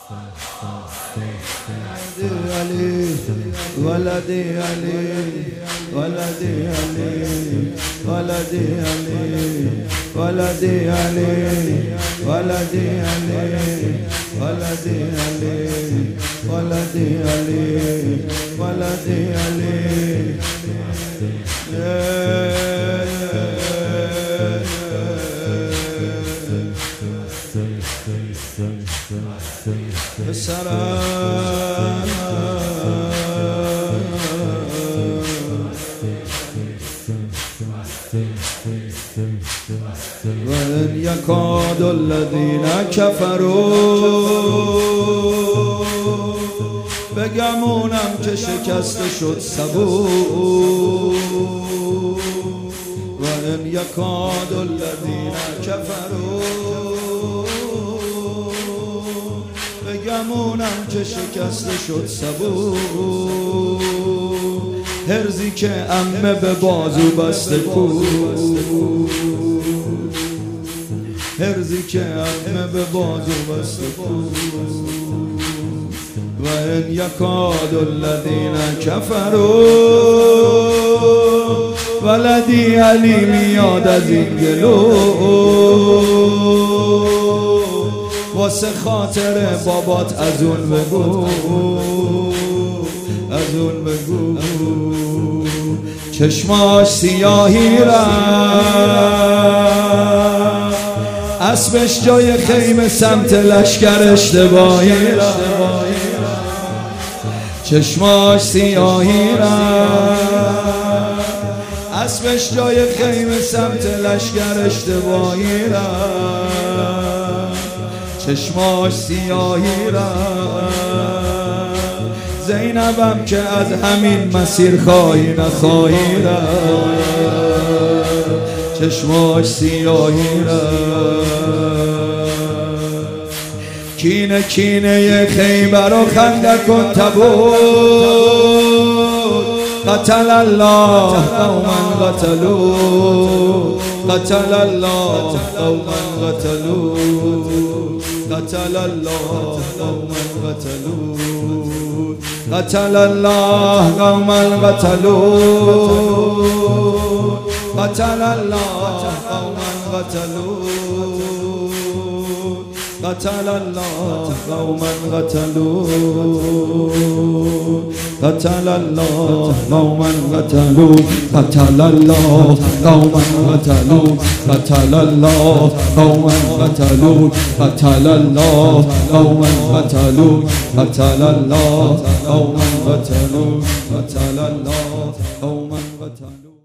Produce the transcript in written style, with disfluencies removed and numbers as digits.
علي ولدي علي ولدي علي ولدي علي ولدي علي ولدي علي ولدي علي ولدي علي ولدي علي وَإِنْ يَكَادُ الَّذِينَ كَفَرُوا بگمونم که شکسته شد صبور وَإِنْ يَكَادُ الَّذِينَ كَفَرُوا بگمونم که شکسته شد صبور هرزی که عمه به بازو بسته کو هرزی که عمه به بازو بسته کو و ان یکاد الذین کفروا ولدی علی میاد از این گلو واسه خاطر بابات از اون بگو از اون بگو چشماش سیاهی رفت اسبش جای خیمه سمت لشکر اشتباهی رفت چشماش سیاهی رفت اسبش جای خیمه سمت لشکر اشتباهی رفت چشماش سیاهی رفت زینبم که از همین مسیر خواهی نخواهی رفت چشماش سیاهی رفت کینه کینه خیبر و خندق و تبوک قتل الله قوما قتلوا قتل الله قوما قتلوا قتل الله قوما قتلوا قتل الله قوما قتلوا قتل الله قوما قتلوا قتل الله قوما قتلوا قتل الله قوما قتلوا قتل الله قوما قتلوا قتل الله قوما قتلوا قتل الله قوما قتلوا قتل الله قوما قتلوا قتل الله قوما قتلوا